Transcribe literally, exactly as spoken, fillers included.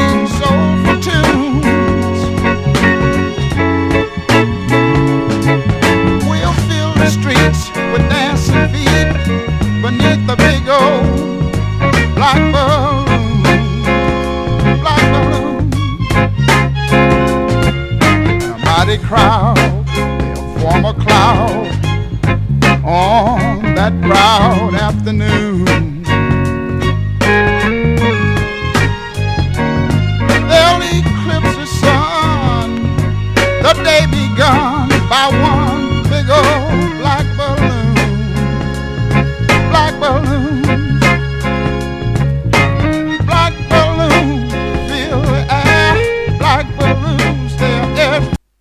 soulful tunes. We'll fill the streets with dancing feet beneath the big old black balloon, black balloon. And a mighty crowd, they'll form a cloud on that proud afternoon. They'll eclipse the sun, the day begun by one big old